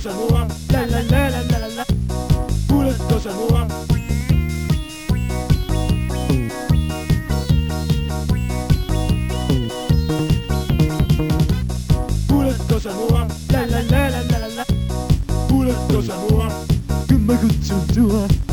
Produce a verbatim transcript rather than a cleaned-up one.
cosa nuova, la la la la la la, pure cosa nuova. Pure cosa nuova, la la la la la la, pure cosa nuova. Che mi cuccio giù.